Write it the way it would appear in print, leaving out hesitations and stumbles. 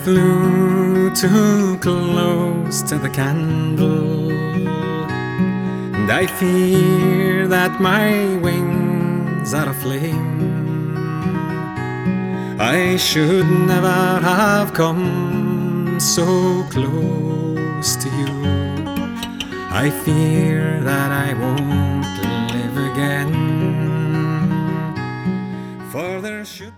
flew too close to the candle, and I fear that my wings are aflame. I should never have come so close to you. I fear that I won't live again, for there should